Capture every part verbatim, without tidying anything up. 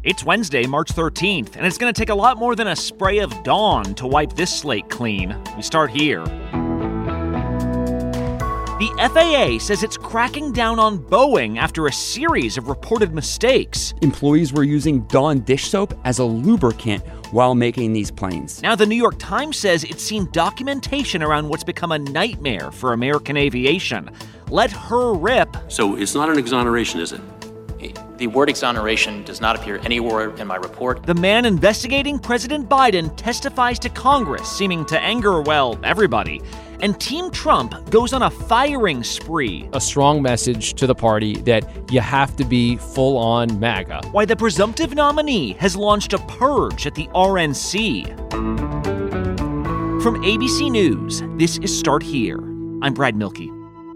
It's Wednesday, March thirteenth, and it's going to take a lot more than a spray of Dawn to wipe this slate clean. We start here. The F A A says it's cracking down on Boeing after a series of reported mistakes. Employees were using Dawn dish soap as a lubricant while making these planes. Now, the New York Times says it's seen documentation around what's become a nightmare for American aviation. Let her rip. So it's not an exoneration, is it? The word exoneration does not appear anywhere in my report. The man investigating President Biden testifies to Congress, seeming to anger, well, everybody. And Team Trump goes on a firing spree. A strong message to the party that you have to be full-on MAGA. Why the presumptive nominee has launched a purge at the R N C. From A B C News, this is Start Here. I'm Brad Milkey.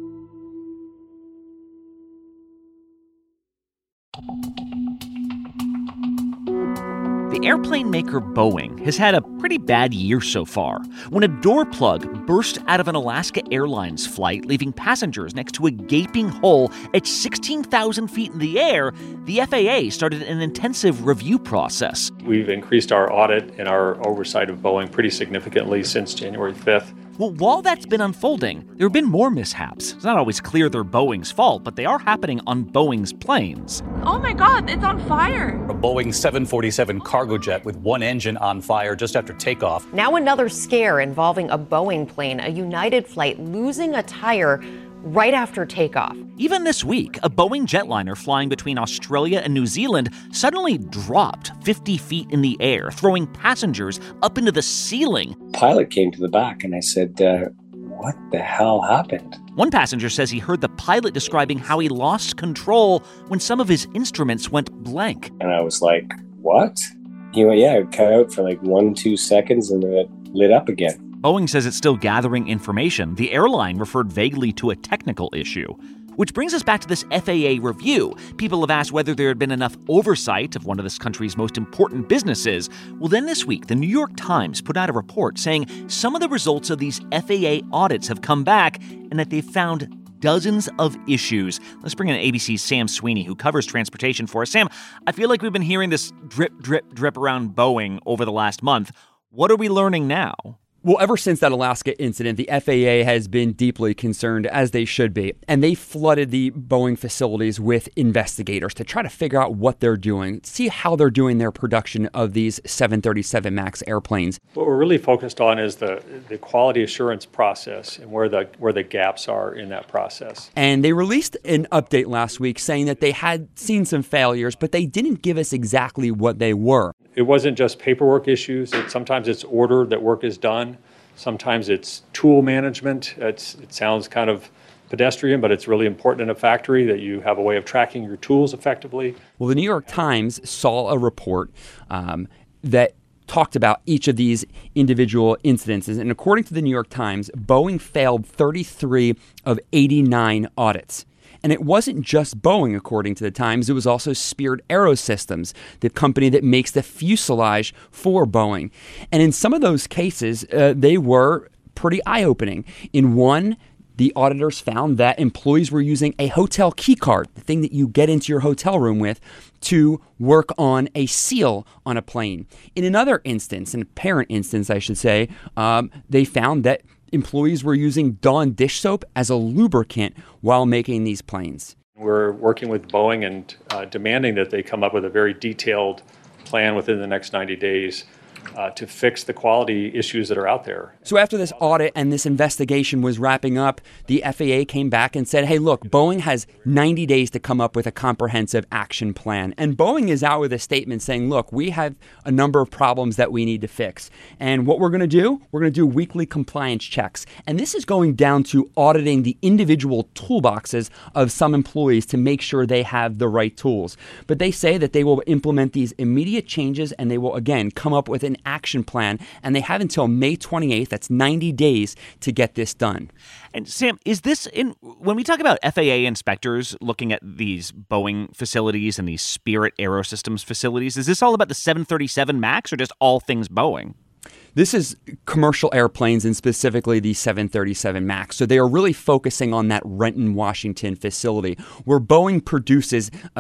The airplane maker Boeing has had a pretty bad year so far. When a door plug burst out of an Alaska Airlines flight, leaving passengers next to a gaping hole at sixteen thousand feet in the air, the F A A started an intensive review process. We've increased our audit and our oversight of Boeing pretty significantly since January fifth. Well, while that's been unfolding, there have been more mishaps. It's not always clear they're Boeing's fault, but they are happening on Boeing's planes. Oh my God, it's on fire. A Boeing seven forty-seven cargo jet with one engine on fire just after takeoff. Now another scare involving a Boeing plane, a United flight losing a tire right after takeoff. Even this week, a Boeing jetliner flying between Australia and New Zealand suddenly dropped fifty feet in the air, throwing passengers up into the ceiling. Pilot came to the back and I said, uh, what the hell happened? One passenger says he heard the pilot describing how he lost control when some of his instruments went blank. And I was like, what? He went, yeah, it cut out for like one, two seconds and then it lit up again. Boeing says it's still gathering information. The airline referred vaguely to a technical issue. Which brings us back to this F A A review. People have asked whether there had been enough oversight of one of this country's most important businesses. Well, then this week, the New York Times put out a report saying some of the results of these F A A audits have come back and that they've found dozens of issues. Let's bring in A B C's Sam Sweeney, who covers transportation for us. Sam, I feel like we've been hearing this drip, drip, drip around Boeing over the last month. What are we learning now? Well, ever since that Alaska incident, the F A A has been deeply concerned, as they should be, and they flooded the Boeing facilities with investigators to try to figure out what they're doing, see how they're doing their production of these seven thirty-seven MAX airplanes. What we're really focused on is the, the quality assurance process and where the where the gaps are in that process. And they released an update last week saying that they had seen some failures, but they didn't give us exactly what they were. It wasn't just paperwork issues. It, sometimes it's order that work is done. Sometimes it's tool management. It's, it sounds kind of pedestrian, but it's really important in a factory that you have a way of tracking your tools effectively. Well, the New York Times saw a report um, that talked about each of these individual incidences. And according to the New York Times, Boeing failed thirty-three of eighty-nine audits. And it wasn't just Boeing, according to the Times. It was also Spirit Aerosystems, the company that makes the fuselage for Boeing. And in some of those cases, uh, they were pretty eye-opening. In one, the auditors found that employees were using a hotel key card, the thing that you get into your hotel room with, to work on a seal on a plane. In another instance, an apparent instance, I should say, um, they found that employees were using Dawn dish soap as a lubricant while making these planes. We're working with Boeing and uh, demanding that they come up with a very detailed plan within the next ninety days uh, to fix the quality issues that are out there. So after this audit and this investigation was wrapping up, the F A A came back and said, hey, look, Boeing has ninety days to come up with a comprehensive action plan. And Boeing is out with a statement saying, look, we have a number of problems that we need to fix. And what we're going to do, we're going to do weekly compliance checks. And this is going down to auditing the individual toolboxes of some employees to make sure they have the right tools. But they say that they will implement these immediate changes and they will, again, come up with an action plan. And they have until May twenty-eighth, that's ninety days, to get this done. And Sam, is this in when we talk about F A A inspectors looking at these Boeing facilities and these Spirit Aerosystems facilities, is this all about the seven thirty-seven MAX or just all things Boeing? This is commercial airplanes and specifically the seven thirty-seven MAX. So they are really focusing on that Renton, Washington facility where Boeing produces about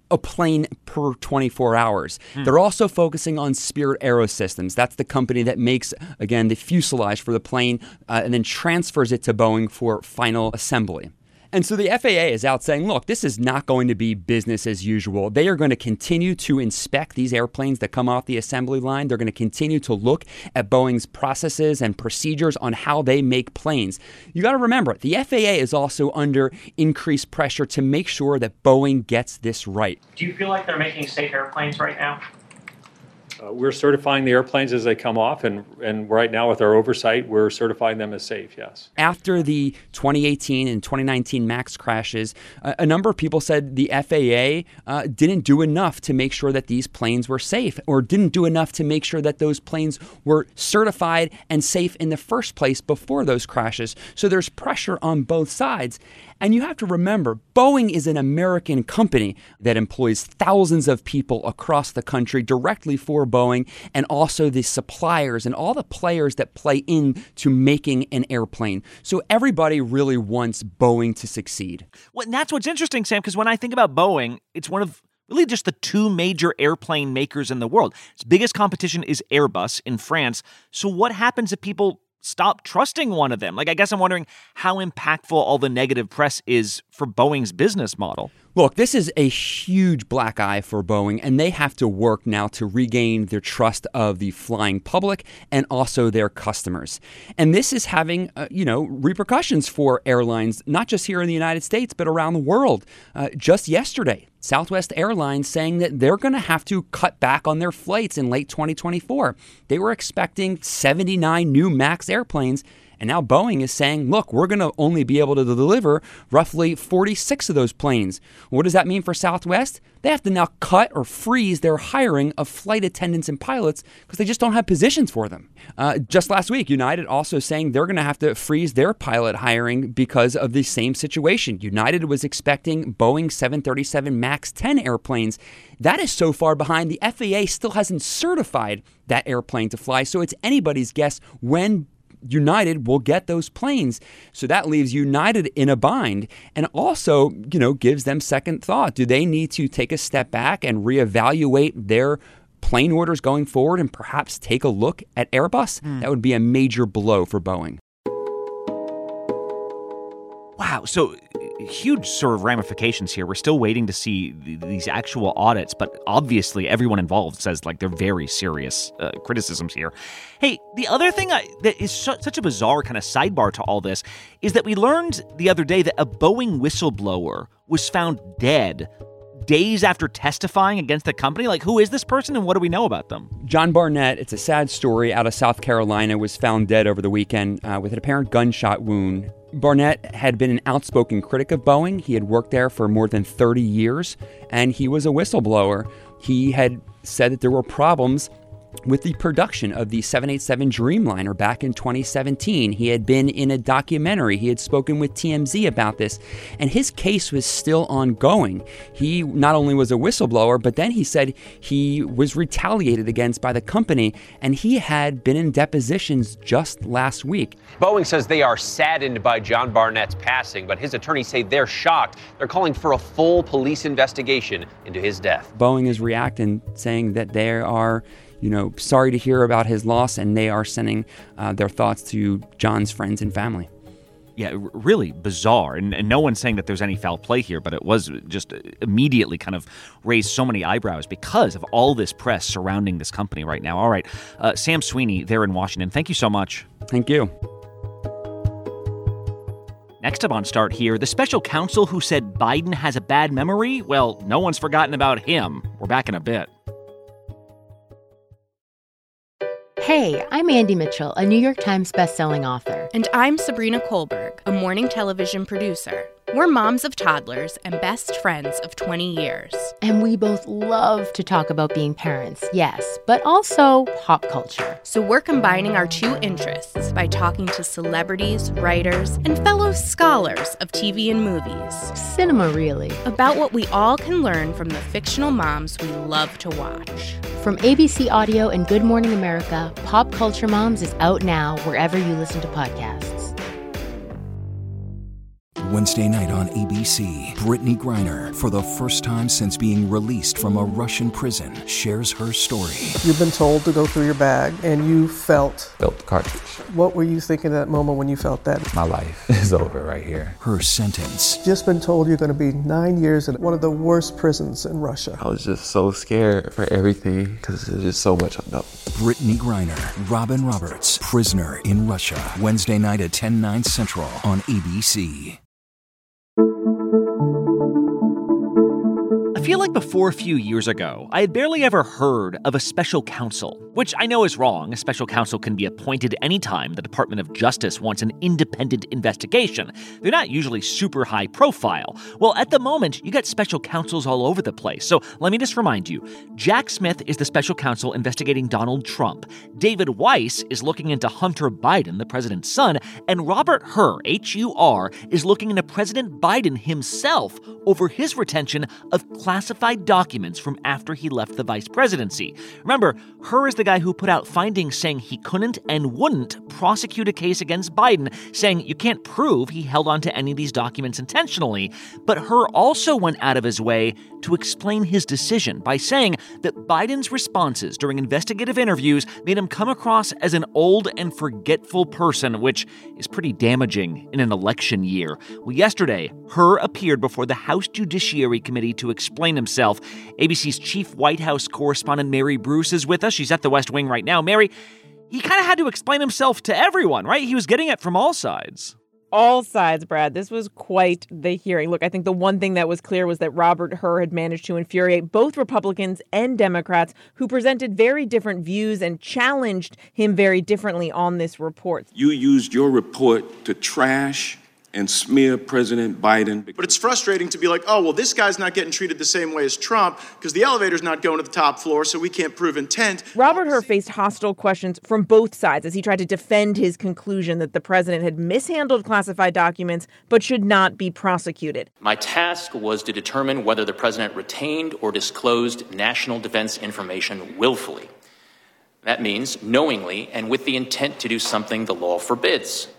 a plane per twenty-four hours. Hmm. They're also focusing on Spirit Aerosystems. That's the company that makes, again, the fuselage for the plane uh, and then transfers it to Boeing for final assembly. And so the F A A is out saying, look, this is not going to be business as usual. They are going to continue to inspect these airplanes that come off the assembly line. They're going to continue to look at Boeing's processes and procedures on how they make planes. You got to remember, the F A A is also under increased pressure to make sure that Boeing gets this right. Do you feel like they're making safe airplanes right now? Uh, we're certifying the airplanes as they come off, and, and right now with our oversight, we're certifying them as safe, yes. After the twenty eighteen and twenty nineteen MAX crashes, uh, a number of people said the F A A uh, didn't do enough to make sure that these planes were safe, or didn't do enough to make sure that those planes were certified and safe in the first place before those crashes. So there's pressure on both sides. And you have to remember, Boeing is an American company that employs thousands of people across the country directly for Boeing, and also the suppliers and all the players that play into making an airplane. So everybody really wants Boeing to succeed. Well, and that's what's interesting, Sam, because when I think about Boeing, it's one of really just the two major airplane makers in the world. Its biggest competition is Airbus in France. So what happens if people stop trusting one of them? Like, I guess I'm wondering how impactful all the negative press is for Boeing's business model. Look, this is a huge black eye for Boeing, and they have to work now to regain their trust of the flying public and also their customers. And this is having, uh, you know, repercussions for airlines, not just here in the United States, but around the world. Uh, just yesterday, Southwest Airlines saying that they're going to have to cut back on their flights in late twenty twenty-four. They were expecting seventy-nine new MAX airplanes. And now Boeing is saying, look, we're going to only be able to deliver roughly forty-six of those planes. What does that mean for Southwest? They have to now cut or freeze their hiring of flight attendants and pilots because they just don't have positions for them. Uh, just last week, United also saying they're going to have to freeze their pilot hiring because of the same situation. United was expecting Boeing seven thirty-seven MAX ten airplanes. That is so far behind, the F A A still hasn't certified that airplane to fly, so it's anybody's guess when United will get those planes. So that leaves United in a bind, and also, you know, gives them second thought. Do they need to take a step back and reevaluate their plane orders going forward and perhaps take a look at Airbus? Mm. That would be a major blow for Boeing. Wow. So huge sort of ramifications here. We're still waiting to see th- these actual audits, but obviously everyone involved says like they're very serious uh, criticisms here. Hey, the other thing I, that is su- such a bizarre kind of sidebar to all this is that we learned the other day that a Boeing whistleblower was found dead days after testifying against the company. Like, who is this person and what do we know about them? John Barnett, it's a sad story, out of South Carolina, was found dead over the weekend uh, with an apparent gunshot wound. Barnett had been an outspoken critic of Boeing. He had worked there for more than thirty years, and he was a whistleblower. He had said that there were problems with the production of the seven eighty-seven Dreamliner back in twenty seventeen. He had been in a documentary. He had spoken with T M Z about this, and his case was still ongoing. He not only was a whistleblower, but then he said he was retaliated against by the company, and he had been in depositions just last week. Boeing says they are saddened by John Barnett's passing, but his attorneys say they're shocked. They're calling for a full police investigation into his death. Boeing is reacting, saying that they are you know, sorry to hear about his loss, and they are sending uh, their thoughts to John's friends and family. Yeah, r- really bizarre. And, and no one's saying that there's any foul play here, but it was just immediately kind of raised so many eyebrows because of all this press surrounding this company right now. All right, uh, Sam Sweeney there in Washington, thank you so much. Thank you. Next up on Start Here, the special counsel who said Biden has a bad memory. Well, no one's forgotten about him. We're back in a bit. Hey, I'm Andy Mitchell, a New York Times bestselling author. And I'm Sabrina Kohlberg, a morning television producer. We're moms of toddlers and best friends of twenty years. And we both love to talk about being parents, yes, but also pop culture. So we're combining our two interests by talking to celebrities, writers, and fellow scholars of T V and movies. Cinema, really. About what we all can learn from the fictional moms we love to watch. From A B C Audio and Good Morning America, Pop Culture Moms is out now wherever you listen to podcasts. Wednesday night on A B C. Brittany Griner, for the first time since being released from a Russian prison, shares her story. You've been told to go through your bag, and you felt... Felt the cartridge. What were you thinking at that moment when you felt that? My life is over right here. Her sentence. Just been told you're going to be nine years in one of the worst prisons in Russia. I was just so scared for everything because there's just so much unknown. Brittany Griner, Robin Roberts, Prisoner in Russia. Wednesday night at ten, nine Central on A B C. I feel like before a few years ago, I had barely ever heard of a special counsel, which I know is wrong. A special counsel can be appointed anytime the Department of Justice wants an independent investigation. They're not usually super high profile. Well, at the moment, you got special counsels all over the place. So let me just remind you, Jack Smith is the special counsel investigating Donald Trump. David Weiss is looking into Hunter Biden, the president's son, and Robert Hur, H U R, is looking into President Biden himself over his retention of classified documents from after he left the vice presidency. Remember, Hur is the guy who put out findings saying he couldn't and wouldn't prosecute a case against Biden, saying you can't prove he held onto any of these documents intentionally. But Hur also went out of his way to explain his decision by saying that Biden's responses during investigative interviews made him come across as an old and forgetful person, which is pretty damaging in an election year. Well, yesterday, Hur appeared before the House Judiciary Committee to explain himself. A B C's chief White House correspondent Mary Bruce is with us. She's at the West Wing right now. Mary, he kind of had to explain himself to everyone, right? He was getting it from all sides. All sides, Brad. This was quite the hearing. Look, I think the one thing that was clear was that Robert Hur had managed to infuriate both Republicans and Democrats who presented very different views and challenged him very differently on this report. You used your report to trash and smear President Biden. But it's frustrating to be like, oh, well, this guy's not getting treated the same way as Trump because the elevator's not going to the top floor, so we can't prove intent. Robert Hur faced hostile questions from both sides as he tried to defend his conclusion that the president had mishandled classified documents but should not be prosecuted. My task was to determine whether the president retained or disclosed national defense information willfully. That means knowingly and with the intent to do something the law forbids.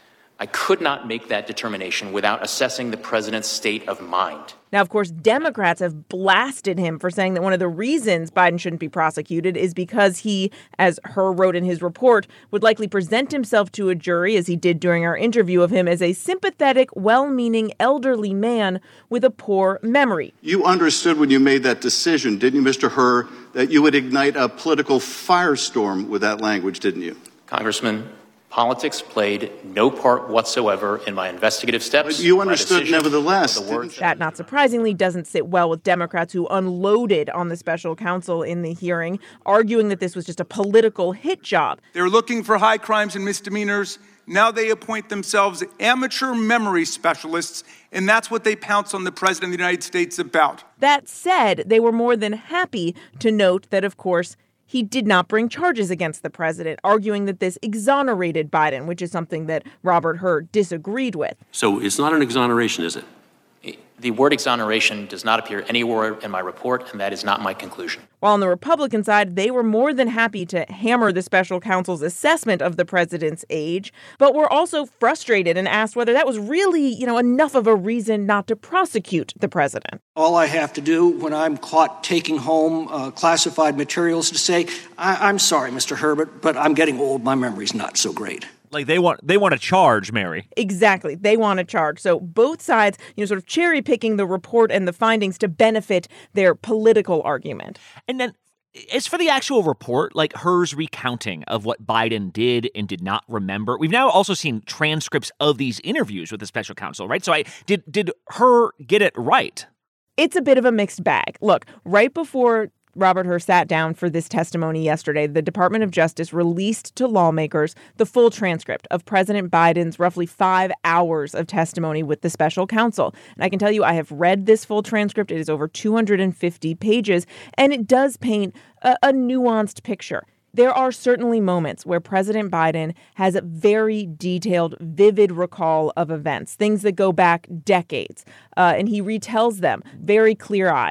I could not make that determination without assessing the president's state of mind. Now, of course, Democrats have blasted him for saying that one of the reasons Biden shouldn't be prosecuted is because he, as Hur wrote in his report, would likely present himself to a jury, as he did during our interview of him, as a sympathetic, well-meaning elderly man with a poor memory. You understood when you made that decision, didn't you, Mister Hur, that you would ignite a political firestorm with that language, didn't you? Congressman, politics played no part whatsoever in my investigative steps. But you understood nevertheless. That, not surprisingly, doesn't sit well with Democrats who unloaded on the special counsel in the hearing, arguing that this was just a political hit job. They're looking for high crimes and misdemeanors. Now they appoint themselves amateur memory specialists, and that's what they pounce on the president of the United States about. That said, they were more than happy to note that, of course, he did not bring charges against the president, arguing that this exonerated Biden, which is something that Robert Hur disagreed with. So it's not an exoneration, is it? The word exoneration does not appear anywhere in my report, and that is not my conclusion. While on the Republican side, they were more than happy to hammer the special counsel's assessment of the president's age, but were also frustrated and asked whether that was really, you know, enough of a reason not to prosecute the president. All I have to do when I'm caught taking home uh, classified materials to say, I- I'm sorry, Mister Herbert, but I'm getting old. My memory's not so great. Like they want they want to charge, Mary. Exactly. They want to charge. So both sides, you know, sort of cherry picking the report and the findings to benefit their political argument. And then as for the actual report, like Hur's recounting of what Biden did and did not remember, we've now also seen transcripts of these interviews with the special counsel, right? So I did did Hur get it right? It's a bit of a mixed bag. Look, right before Robert Hur sat down for this testimony yesterday, the Department of Justice released to lawmakers the full transcript of President Biden's roughly five hours of testimony with the special counsel. And I can tell you, I have read this full transcript. It is over two hundred fifty pages, and it does paint a, a nuanced picture. There are certainly moments where President Biden has a very detailed, vivid recall of events, things that go back decades, uh, and he retells them very clear-eyed.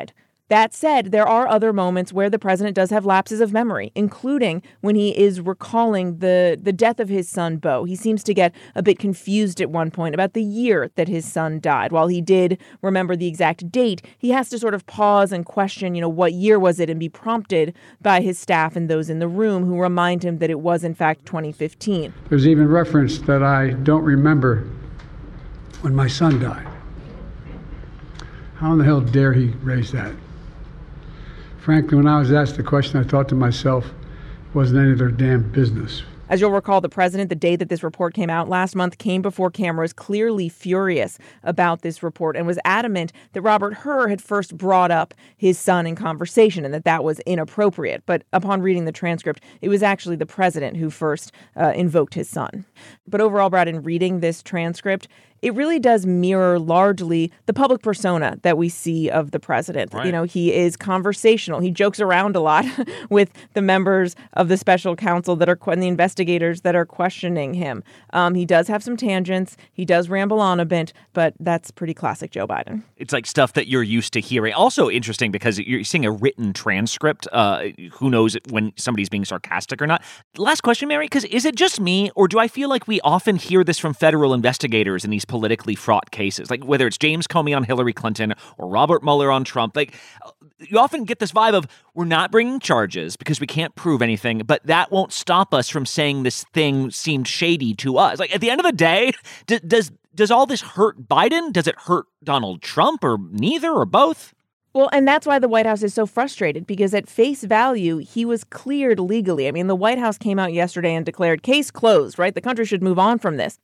That said, there are other moments where the president does have lapses of memory, including when he is recalling the, the death of his son, Beau. He seems to get a bit confused at one point about the year that his son died. While he did remember the exact date, he has to sort of pause and question, you know, what year was it, and be prompted by his staff and those in the room who remind him that it was, in fact, twenty fifteen. There's even reference that I don't remember when my son died. How in the hell dare he raise that? Frankly, when I was asked the question, I thought to myself, it wasn't any of their damn business. As you'll recall, the president, the day that this report came out last month, came before cameras clearly furious about this report and was adamant that Robert Hur had first brought up his son in conversation and that that was inappropriate. But upon reading the transcript, it was actually the president who first uh, invoked his son. But overall, Brad, in reading this transcript, it really does mirror largely the public persona that we see of the president. Right. You know, he is conversational. He jokes around a lot with the members of the special counsel that are and the investigators that are questioning him. Um, he does have some tangents. He does ramble on a bit, but that's pretty classic Joe Biden. It's like stuff that you're used to hearing. Also interesting because you're seeing a written transcript. Uh, who knows when somebody's being sarcastic or not. Last question, Mary, because is it just me or do I feel like we often hear this from federal investigators in these politically fraught cases, like whether it's James Comey on Hillary Clinton or Robert Mueller on Trump? Like, you often get this vibe of we're not bringing charges because we can't prove anything, but that won't stop us from saying this thing seemed shady to us. Like, at the end of the day, d- does does all this hurt Biden? Does it hurt Donald Trump, or neither, or both? Well, and that's why the White House is so frustrated, because at face value, he was cleared legally. I mean, the White House came out yesterday and declared case closed, right? The country should move on from this.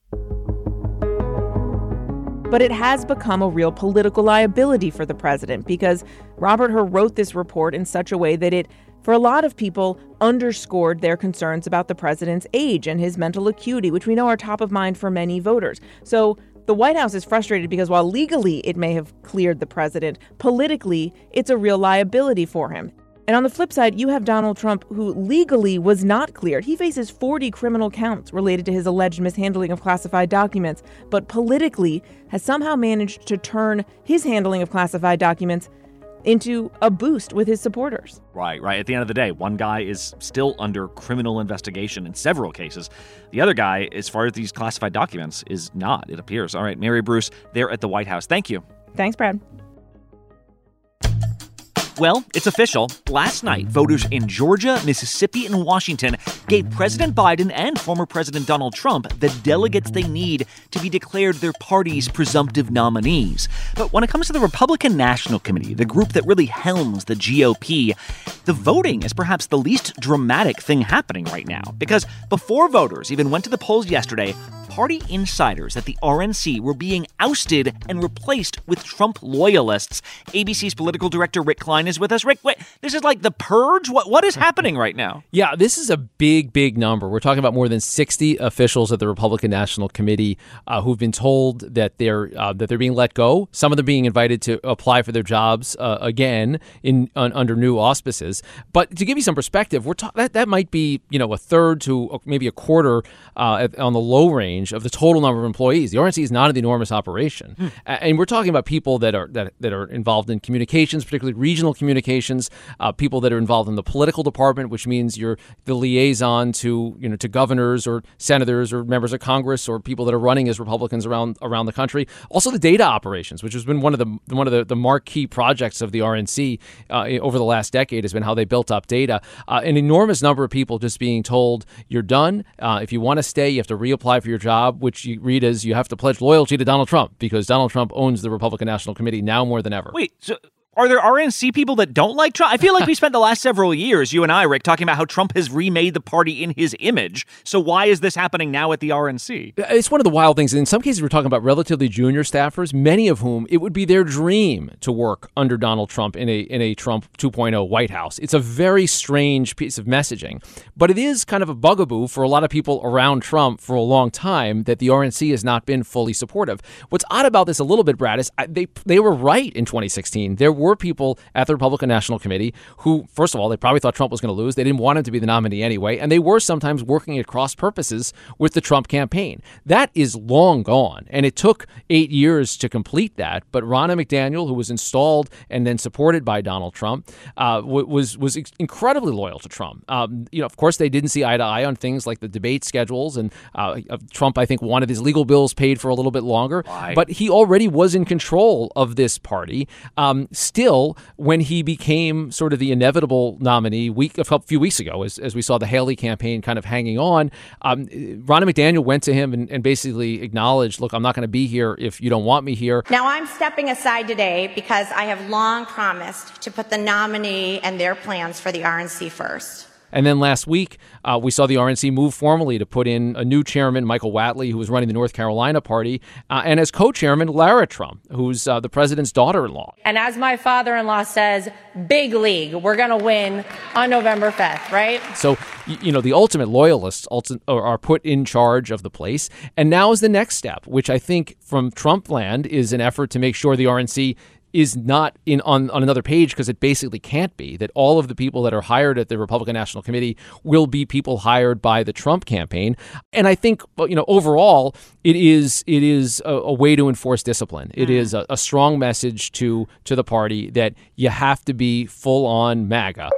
But it has become a real political liability for the president because Robert Hur wrote this report in such a way that it, for a lot of people, underscored their concerns about the president's age and his mental acuity, which we know are top of mind for many voters. So the White House is frustrated because while legally it may have cleared the president, politically it's a real liability for him. And on the flip side, you have Donald Trump, who legally was not cleared. He faces forty criminal counts related to his alleged mishandling of classified documents, but politically has somehow managed to turn his handling of classified documents into a boost with his supporters. Right, right. At the end of the day, one guy is still under criminal investigation in several cases. The other guy, as far as these classified documents, is not, it appears. All right, Mary Bruce, there at the White House. Thank you. Thanks, Brad. Well, it's official. Last night, voters in Georgia, Mississippi, and Washington gave President Biden and former President Donald Trump the delegates they need to be declared their party's presumptive nominees. But when it comes to the Republican National Committee, the group that really helms the G O P, the voting is perhaps the least dramatic thing happening right now. Because before voters even went to the polls yesterday, party insiders at the R N C were being ousted and replaced with Trump loyalists. A B C's political director Rick Klein is with us. Rick, wait, this is like the purge? What What is happening right now? Yeah, this is a big, big number. We're talking about more than sixty officials at the Republican National Committee uh, who've been told that they're uh, that they're being let go. Some of them being invited to apply for their jobs uh, again in un, under new auspices. But to give you some perspective, we're ta- that that might be you know a third to maybe a quarter uh, on the low range of the total number of employees. The R N C is not an enormous operation, hmm. and we're talking about people that are that that are involved in communications, particularly regional communications, uh, people that are involved in the political department, which means you're the liaison to you know to governors or senators or members of Congress or people that are running as Republicans around around the country. Also, the data operations, which has been one of the one of the, the marquee projects of the R N C uh, over the last decade, has been how they built up data. Uh, an enormous number of people just being told you're done. Uh, if you want to stay, you have to reapply for your job, which you read as you have to pledge loyalty to Donald Trump because Donald Trump owns the Republican National Committee now more than ever. Wait, so are there R N C people that don't like Trump? I feel like we spent the last several years, you and I, Rick, talking about how Trump has remade the party in his image. So why is this happening now at the R N C? It's one of the wild things. In some cases, we're talking about relatively junior staffers, many of whom it would be their dream to work under Donald Trump in a in a Trump two point oh White House. It's a very strange piece of messaging, but it is kind of a bugaboo for a lot of people around Trump for a long time that the R N C has not been fully supportive. What's odd about this a little bit, Brad, is they they were right in twenty sixteen. There were were people at the Republican National Committee who, first of all, they probably thought Trump was going to lose. They didn't want him to be the nominee anyway. And they were sometimes working at cross purposes with the Trump campaign. That is long gone. And it took eight years to complete that. But Ronna McDaniel, who was installed and then supported by Donald Trump, uh, was was incredibly loyal to Trump. Um, you know, of course, they didn't see eye to eye on things like the debate schedules. And uh, Trump, I think, wanted his legal bills paid for a little bit longer. Why? But he already was in control of this party. Um, still, when he became sort of the inevitable nominee week a few weeks ago, as, as we saw the Haley campaign kind of hanging on, um, Ronna McDaniel went to him and, and basically acknowledged, look, I'm not going to be here if you don't want me here. Now, I'm stepping aside today because I have long promised to put the nominee and their plans for the R N C first. And then last week, uh, we saw the R N C move formally to put in a new chairman, Michael Whatley, who was running the North Carolina party, uh, and as co-chairman, Lara Trump, who's uh, the president's daughter-in-law. And as my father-in-law says, big league. We're going to win on November fifth, right? So, you know, the ultimate loyalists ulti- are put in charge of the place. And now is the next step, which I think from Trump land is an effort to make sure the R N C is not in on, on another page, because it basically can't be, that all of the people that are hired at the Republican National Committee will be people hired by the Trump campaign. And I think, you know, overall, it is it is a, a way to enforce discipline. It is a, a strong message to to the party that you have to be full on MAGA.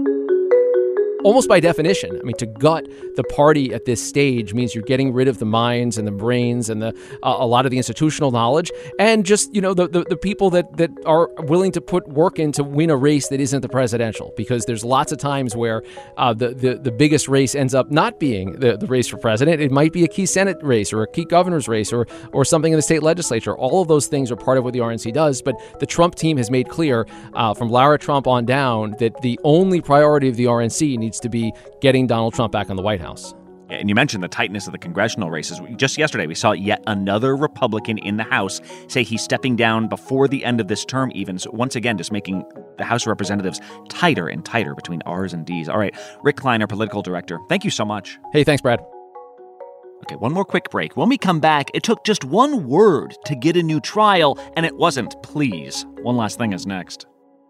Almost by definition, I mean, to gut the party at this stage means you're getting rid of the minds and the brains and the uh, a lot of the institutional knowledge, and just, you know, the, the, the people that, that are willing to put work in to win a race that isn't the presidential. Because there's lots of times where uh, the, the, the biggest race ends up not being the, the race for president. It might be a key Senate race or a key governor's race or, or something in the state legislature. All of those things are part of what the R N C does. But the Trump team has made clear uh, from Lara Trump on down that the only priority of the R N C needs to be getting Donald Trump back in the White House. Yeah, and you mentioned the tightness of the congressional races. Just yesterday, we saw yet another Republican in the House say he's stepping down before the end of this term even. So once again, just making the House of Representatives tighter and tighter between R's and D's. All right, Rick Kleiner, political director, thank you so much. Hey, thanks, Brad. Okay, one more quick break. When we come back, it took just one word to get a new trial, and it wasn't please. One Last Thing is next.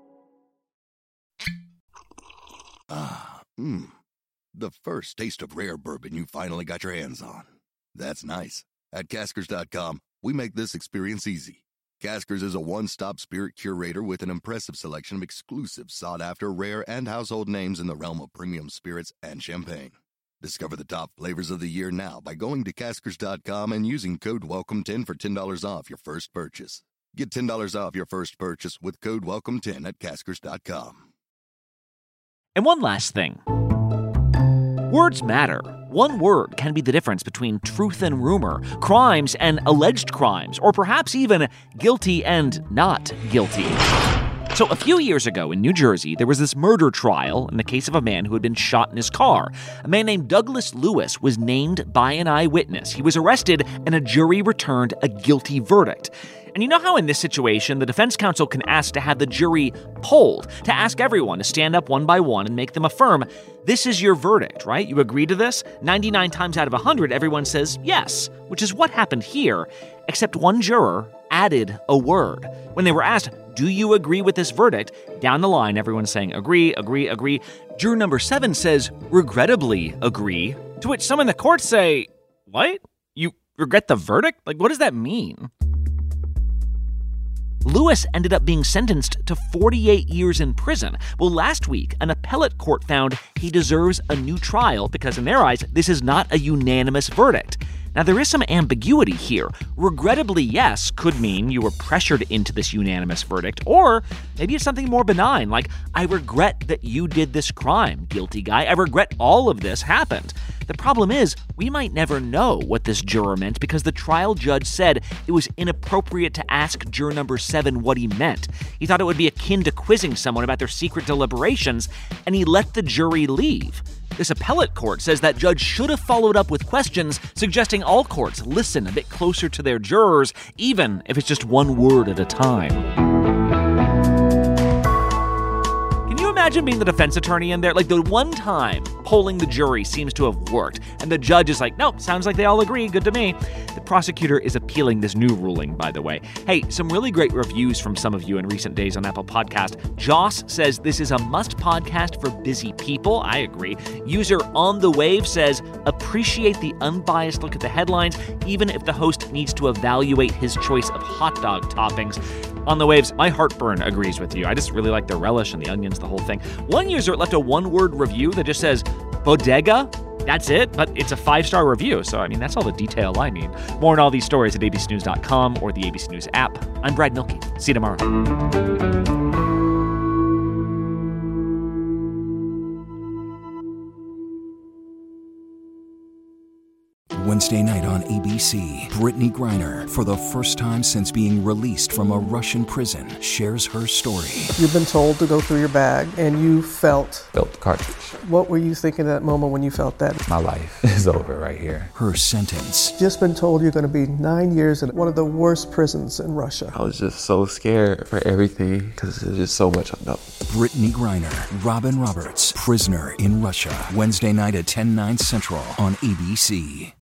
Ah, mmm. The first taste of rare bourbon you finally got your hands on. That's nice. At Caskers dot com, we make this experience easy. Caskers is a one-stop spirit curator with an impressive selection of exclusive, sought-after, rare, and household names in the realm of premium spirits and champagne. Discover the top flavors of the year now by going to Caskers dot com and using code welcome ten for ten dollars off your first purchase. Get ten dollars off your first purchase with code welcome ten at Caskers dot com. And one last thing. Words matter. One word can be the difference between truth and rumor, crimes and alleged crimes, or perhaps even guilty and not guilty. So a few years ago in New Jersey, there was this murder trial in the case of a man who had been shot in his car. A man named Douglas Lewis was named by an eyewitness. He was arrested, and a jury returned a guilty verdict. And you know how in this situation, the defense counsel can ask to have the jury polled, to ask everyone to stand up one by one and make them affirm, this is your verdict, right? You agree to this? ninety-nine times out of one hundred, everyone says yes, which is what happened here, except one juror added a word. When they were asked, do you agree with this verdict? Down the line, everyone's saying agree, agree, agree. Juror number seven says, regrettably agree, to which some in the court say, what? You regret the verdict? Like, what does that mean? Lewis ended up being sentenced to forty-eight years in prison. Well, last week, an appellate court found he deserves a new trial because, in their eyes, this is not a unanimous verdict. Now, there is some ambiguity here. Regrettably, yes, could mean you were pressured into this unanimous verdict, or maybe it's something more benign, like, I regret that you did this crime, guilty guy. I regret all of this happened. The problem is, we might never know what this juror meant because the trial judge said it was inappropriate to ask juror number seven what he meant. He thought it would be akin to quizzing someone about their secret deliberations, and he let the jury leave. This appellate court says that judge should have followed up with questions, suggesting all courts listen a bit closer to their jurors, even if it's just one word at a time. imagine being the defense attorney in there? Like, the one time polling the jury seems to have worked, and the judge is like, nope, sounds like they all agree, good to me. The prosecutor is appealing this new ruling, by the way. Hey, some really great reviews from some of you in recent days on Apple Podcast. Joss says this is a must podcast for busy people. I agree. User On The Wave says, appreciate the unbiased look at the headlines, even if the host needs to evaluate his choice of hot dog toppings. On The Waves, my heartburn agrees with you. I just really like the relish and the onions, the whole thing. One user left a one-word review that just says, bodega. That's it, but it's a five-star review, so I mean, that's all the detail I need. More on all these stories at A B C News dot com or the A B C News app. I'm Brad Milkey. See you tomorrow. Wednesday night on A B C, Brittany Griner, for the first time since being released from a Russian prison, shares her story. You've been told to go through your bag, and you felt... Felt the cartridge. What were you thinking at that moment when you felt that? My life is over right here. Her sentence. Just been told you're going to be nine years in one of the worst prisons in Russia. I was just so scared for everything because there's just so much unknown. Brittany Griner, Robin Roberts, Prisoner in Russia. Wednesday night at ten, nine Central on A B C.